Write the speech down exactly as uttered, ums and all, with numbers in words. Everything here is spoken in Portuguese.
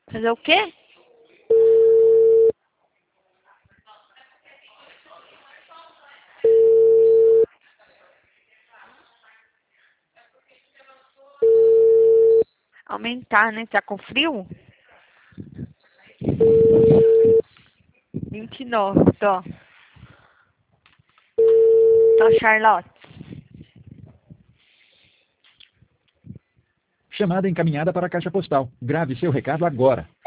Fazer o quê? Aumentar, né? Tá com frio? vinte e nove, tô. Tô, Charlotte. Chamada encaminhada para a caixa postal. Grave seu recado agora.